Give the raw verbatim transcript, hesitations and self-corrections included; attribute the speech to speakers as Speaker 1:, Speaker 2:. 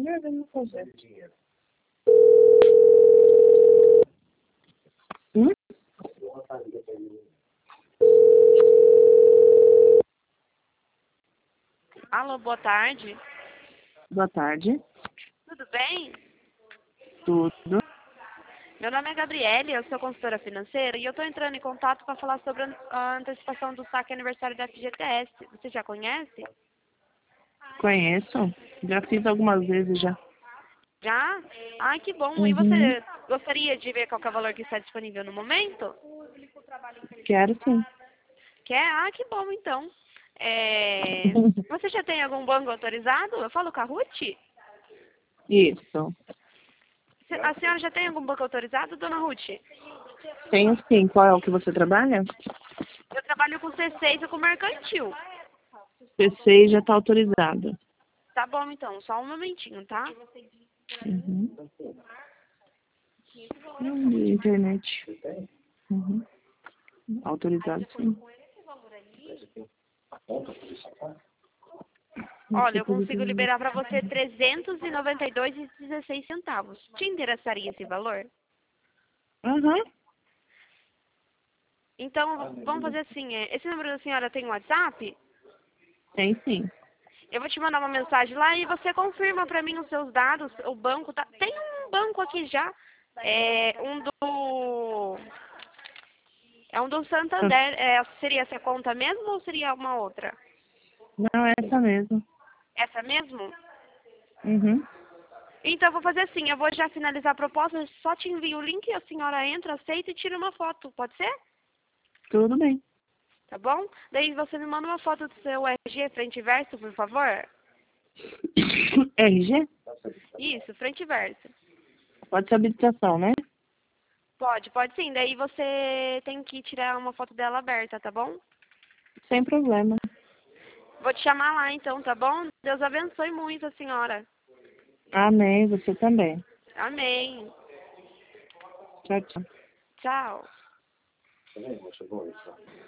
Speaker 1: Já vamos fazer. Hum?
Speaker 2: Alô, boa tarde.
Speaker 1: Boa tarde.
Speaker 2: Tudo bem?
Speaker 1: Tudo.
Speaker 2: Meu nome é Gabriele, eu sou consultora financeira e eu estou entrando em contato para falar sobre a antecipação do saque aniversário da F G T S. Você já conhece?
Speaker 1: Conheço. Já fiz algumas vezes já.
Speaker 2: Já? Ai, que bom. E
Speaker 1: Uhum.
Speaker 2: você gostaria de ver qual que é o valor que está disponível no momento?
Speaker 1: Quero sim.
Speaker 2: Quer? Ah, que bom, então. É... Você já tem algum banco autorizado? Eu falo com a Ruth?
Speaker 1: Isso.
Speaker 2: A senhora já tem algum banco autorizado, dona Ruth?
Speaker 1: Tenho sim. Qual é o que você trabalha?
Speaker 2: Eu trabalho com C seis e com mercantil.
Speaker 1: P C já está autorizado.
Speaker 2: Tá bom, então. Só um momentinho, tá?
Speaker 1: Uhum. Hum, de internet. Uhum. Autorizado sim.
Speaker 2: Olha,
Speaker 1: Esse
Speaker 2: eu
Speaker 1: coisa
Speaker 2: consigo
Speaker 1: tem-
Speaker 2: liberar para você trezentos e noventa e dois reais e dezesseis centavos. Te interessaria esse valor?
Speaker 1: Aham.
Speaker 2: Então, vamos fazer assim. é, Esse número da senhora tem um WhatsApp?
Speaker 1: Tem sim.
Speaker 2: Eu vou te mandar uma mensagem lá e você confirma para mim os seus dados, o banco. Tá... Tem um banco aqui já. É um do... É um do Santander. É, seria essa conta mesmo ou seria uma outra?
Speaker 1: Não, é essa mesmo.
Speaker 2: Essa mesmo?
Speaker 1: Uhum.
Speaker 2: Então, eu vou fazer assim, eu vou já finalizar a proposta, só te envio o link, a senhora entra, aceita e tira uma foto, pode ser?
Speaker 1: Tudo bem.
Speaker 2: Tá bom? Daí você me manda uma foto do seu R G frente e verso, por favor.
Speaker 1: R G?
Speaker 2: Isso, frente e verso.
Speaker 1: Pode ser habilitação, né?
Speaker 2: Pode, pode sim. Daí você tem que tirar uma foto dela aberta, tá bom?
Speaker 1: Sem problema.
Speaker 2: Vou te chamar lá então, tá bom? Deus abençoe muito a senhora.
Speaker 1: Amém. Você também.
Speaker 2: Amém.
Speaker 1: Tchau, tchau.
Speaker 2: Tchau.